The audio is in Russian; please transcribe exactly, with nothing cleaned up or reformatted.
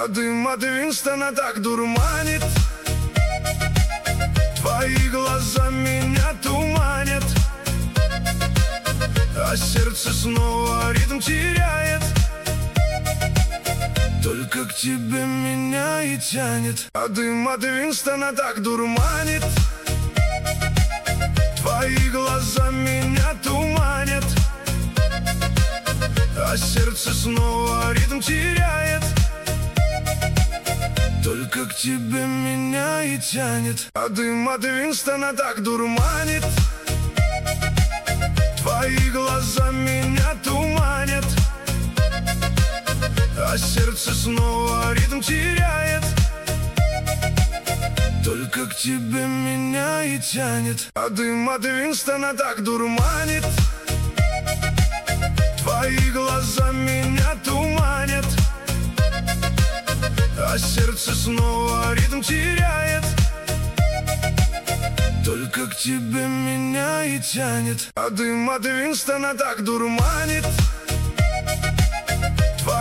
А дым от Винстона так дурманит. Твои глаза меня туманят, а сердце снова ритм теряет. Только к тебе меня и тянет. А дым от Винстона так дурманит. Твои глаза меня туманят, а сердце снова ритм теряет. Только к тебе меня и тянет. А дым от Винстона так дурманит. Твои глаза меня туманят, а сердце снова ритм теряет. Только к тебе меня и тянет. А дым от Винстона так дурманит. Твои глаза меня туманят, а сердце снова ритм теряет. Только к тебе меня и тянет. А дым от Винстона так дурманит.